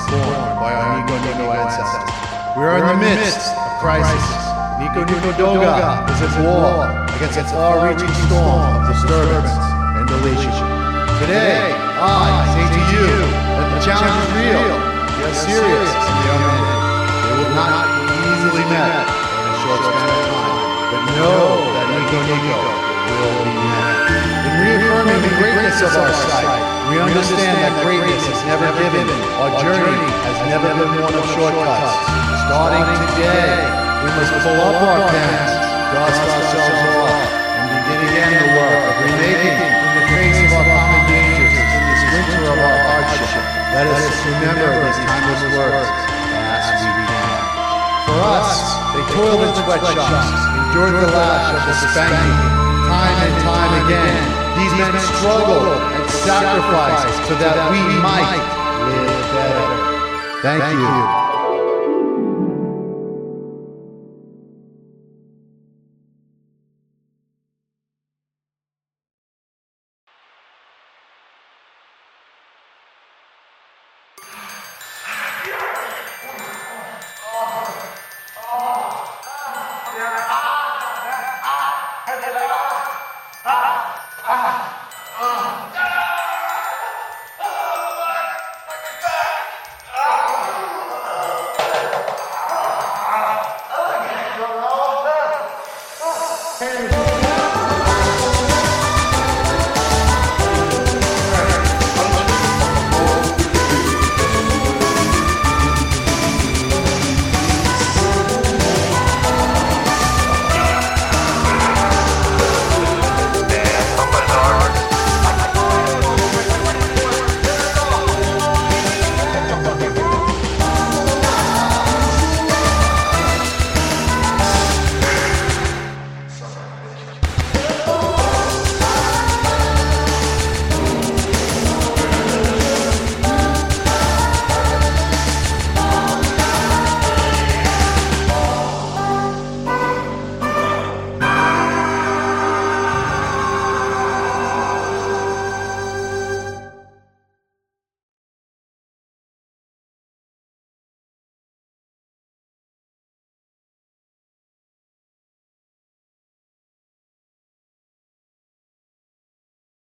born by our Nico Nico ancestors. We are in the midst of crisis. Nico Nico Doga is at war against a far-reaching storm of disturbance and deletion. Today, I say to you that the challenge is real. We are serious and we are many. They will not be easily met in a short span of time, but know that Nico Nico will be met. In reaffirming the greatness of our site, we understand that greatness is never given. Our journey has never been one of shortcuts. Starting today, we must pull up our pants, dust ourselves off, and begin again the work of remaking in the face of our common dangers in this winter of our hardship. Let us remember these timeless words as we can. For us, they toiled in sweatshops, endured the lash of the spanking. Time and time again, these men struggled and sacrificed so that we might live better. Thank you.